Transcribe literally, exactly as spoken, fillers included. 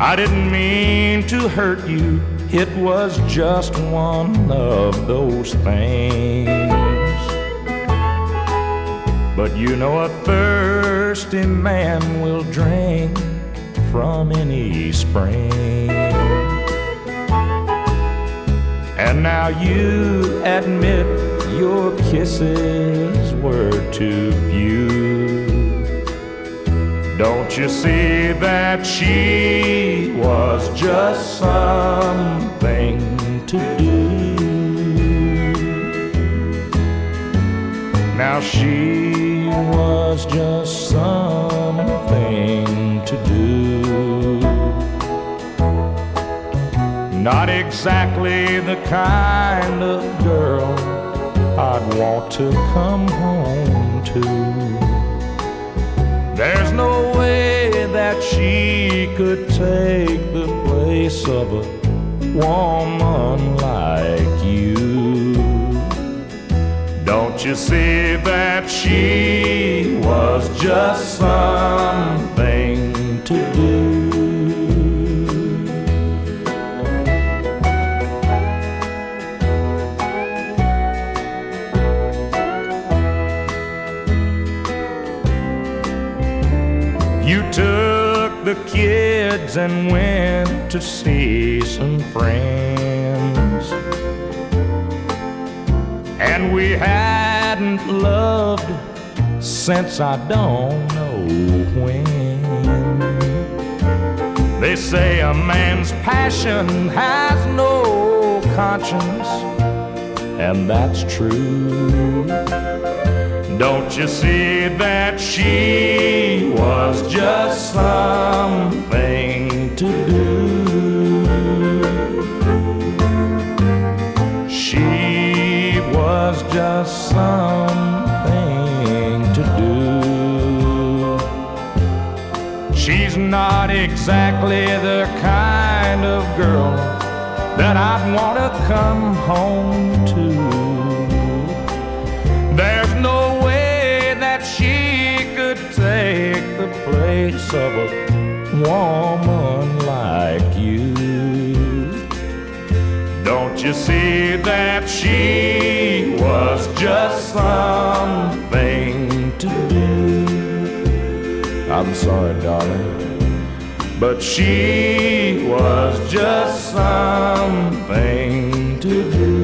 I didn't mean to hurt you, it was just one of those things. But you know a thirsty man will drink from any spring. And now you admit your kisses were too few. Don't you see that she was just something to do? Now she was just something to do. Not exactly the kind of girl I'd want to come home to. There's no way that she could take the place of a woman like you. Don't you see that she was just something to do? You took the kids and went to see some friends, and we hadn't loved since I don't know when. They say a man's passion has no conscience, and that's true. Don't you see that she was just something to do? She was just something to do. She's not exactly the kind of girl that I'd want to come home to. There's no way that she could take the place of a woman like you. Don't you see that she was just something to do? I'm sorry, darling, but she was just something to do.